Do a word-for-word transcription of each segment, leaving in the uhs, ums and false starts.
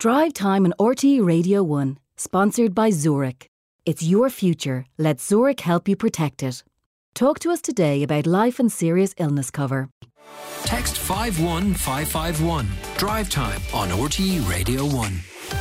Drive Time on R T E Radio one, sponsored by Zurich. It's your future. Let Zurich help you protect it. Talk to us today about life and serious illness cover. Text five one five five one. Drive Time on R T E Radio one.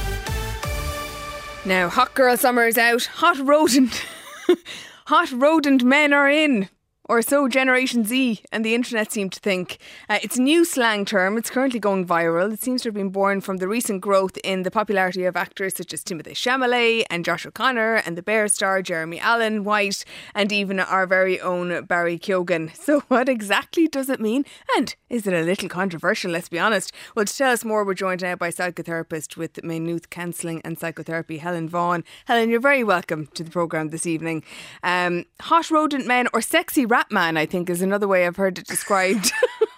Now, hot girl summer is out. Hot rodent. Hot rodent men are in. Or so Generation Z and the internet seem to think. Uh, it's a new slang term. It's currently going viral. It seems to have been born from the recent growth in the popularity of actors such as Timothée Chalamet and Josh O'Connor and the Bear star Jeremy Allen White and even our very own Barry Keoghan. So what exactly does it mean? And is it a little controversial, let's be honest? Well, to tell us more, we're joined now by psychotherapist with Maynooth Counselling and Psychotherapy, Helen Vaughan. Helen, you're very welcome to the programme this evening. Um, hot rodent men or sexy rat man, I think, is another way I've heard it described.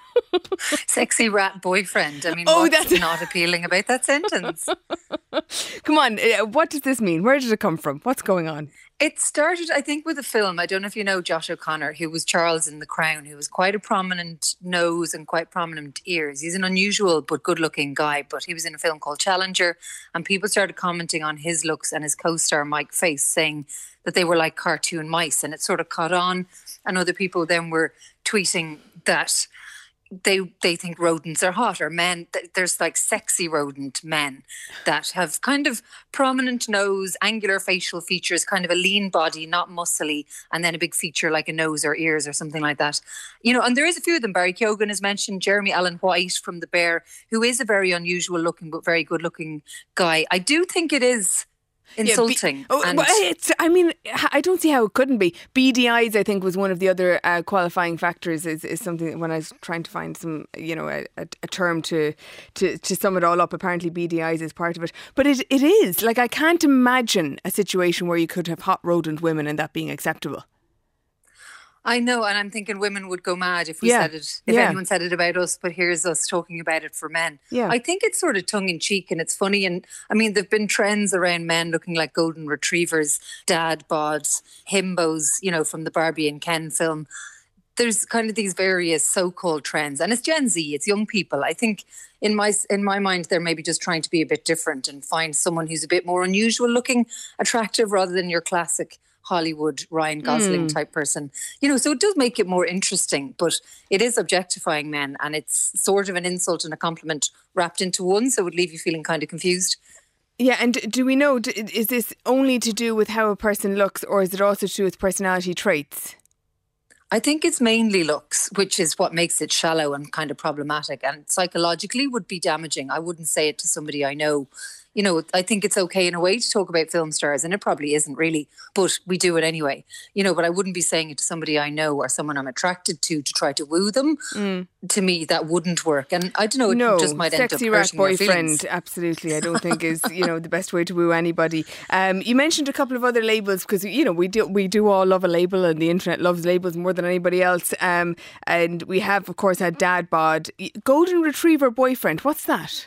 Sexy rat boyfriend. I mean, oh, what's that's not appealing about that sentence? Come on, what does this mean? Where did it come from? What's going on? It started, I think, with a film. I don't know if you know Josh O'Connor, who was Charles in The Crown, who was quite a prominent nose and quite prominent ears. He's an unusual but good-looking guy, but he was in a film called Challenger, and people started commenting on his looks and his co-star Mike Face, saying that they were like cartoon mice, and it sort of caught on. And other people then were tweeting that they they think rodents are hot, or men. There's like sexy rodent men that have kind of prominent nose, angular facial features, kind of a lean body, not muscly, and then a big feature like a nose or ears or something like that. You know, and there is a few of them. Barry Keoghan is mentioned, Jeremy Allen White from The Bear, who is a very unusual looking but very good looking guy. I do think it is insulting. Yeah, be, oh, well, it's, I mean, I don't see how it couldn't be. Beady eyes, I think, was one of the other uh, qualifying factors. Is, is something that when I was trying to find some, you know, a, a, a term to, to to sum it all up. Apparently, beady eyes is part of it. But it it is like I can't imagine a situation where you could have hot rodent women and that being acceptable. I know, and I'm thinking women would go mad if we yeah. said it, if yeah. anyone said it about us, but here's us talking about it for men. Yeah. I think it's sort of tongue-in-cheek and it's funny, and I mean, there've been trends around men looking like golden retrievers, dad bods, himbos, you know, from the Barbie and Ken film. There's kind of these various so-called trends, and it's Gen Z, it's young people. I think in my in my mind, they're maybe just trying to be a bit different and find someone who's a bit more unusual looking, attractive, rather than your classic Hollywood Ryan Gosling mm. type person. You know, so it does make it more interesting, but it is objectifying men, and it's sort of an insult and a compliment wrapped into one, so it would leave you feeling kind of confused. Yeah, and do we know, is this only to do with how a person looks, or is it also to do with personality traits? I think it's mainly looks, which is what makes it shallow and kind of problematic, and psychologically would be damaging. I wouldn't say it to somebody I know. You know, I think it's okay in a way to talk about film stars, and it probably isn't really, but we do it anyway. You know, but I wouldn't be saying it to somebody I know or someone I'm attracted to to try to woo them. Mm. To me, that wouldn't work. And I don't know, it no, just might end up hurting sexy rat boyfriend, your absolutely, I don't think is, you know, the best way to woo anybody. Um, you mentioned a couple of other labels because, you know, we do we do all love a label, and the internet loves labels more than anybody else. Um, and we have, of course, had dad bod. Golden retriever boyfriend, what's that?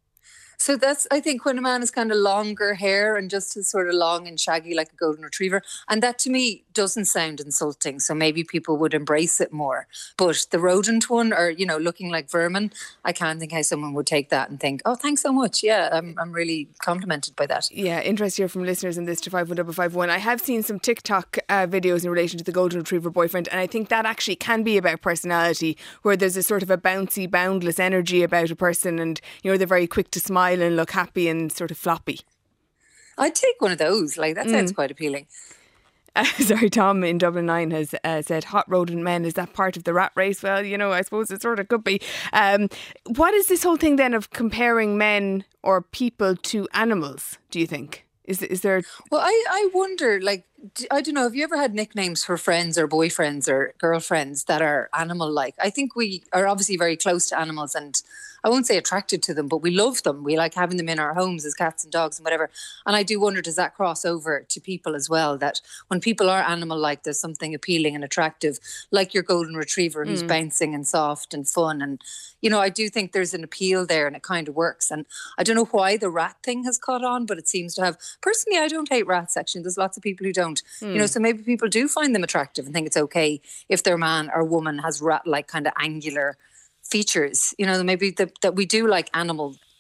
So that's, I think, when a man has kind of longer hair and just as sort of long and shaggy like a golden retriever. And that to me doesn't sound insulting. So maybe people would embrace it more. But the rodent one, or, you know, looking like vermin, I can't think how someone would take that and think, oh, thanks so much. Yeah, I'm I'm really complimented by that. Yeah, interest here from listeners in this to five one five five one. I have seen some TikTok uh, videos in relation to the golden retriever boyfriend, and I think that actually can be about personality, where there's a sort of a bouncy, boundless energy about a person, and, you know, they're very quick to smile and look happy and sort of floppy. I'd take one of those. Like, that sounds mm. quite appealing. Uh, sorry, Tom in Dublin nine has uh, said, hot rodent men, is that part of the rat race? Well, you know, I suppose it sort of could be. Um, what is this whole thing then of comparing men or people to animals, do you think? Is is there... Well, I, I wonder, like, I don't know, have you ever had nicknames for friends or boyfriends or girlfriends that are animal-like? I think we are obviously very close to animals, and I won't say attracted to them, but we love them. We like having them in our homes as cats and dogs and whatever. And I do wonder, does that cross over to people as well? That when people are animal-like, there's something appealing and attractive, like your golden retriever who's mm. bouncing and soft and fun. And, you know, I do think there's an appeal there, and it kind of works. And I don't know why the rat thing has caught on, but it seems to have. Personally, I don't hate rats, actually. There's lots of people who don't. Mm. You know, so maybe people do find them attractive and think it's okay if their man or woman has rat-like kind of angular features, you know, maybe that, that we do like animal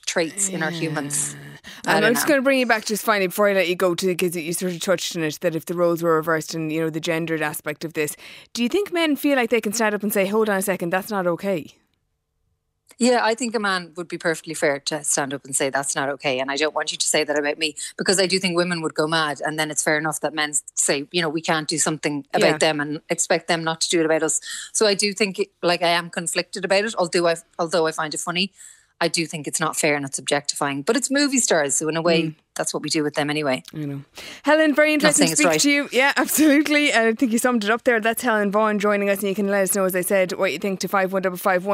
traits in our humans. And I'm just going to bring you back just finally before I let you go to, because you sort of touched on it, that if the roles were reversed and, you know, the gendered aspect of this, do you think men feel like they can stand up and say, hold on a second, that's not okay? Yeah, I think a man would be perfectly fair to stand up and say that's not okay. And I don't want you to say that about me, because I do think women would go mad. And then it's fair enough that men say, you know, we can't do something about Yeah. them and expect them not to do it about us. So I do think, it, like, I am conflicted about it, although I, although I find it funny. I do think it's not fair and it's objectifying. But it's movie stars, so in a way, mm. that's what we do with them anyway. I know. Helen, very interesting to speak right. to you. Yeah, absolutely. And I think you summed it up there. That's Helen Vaughan joining us, and you can let us know, as I said, what you think to five one five five one.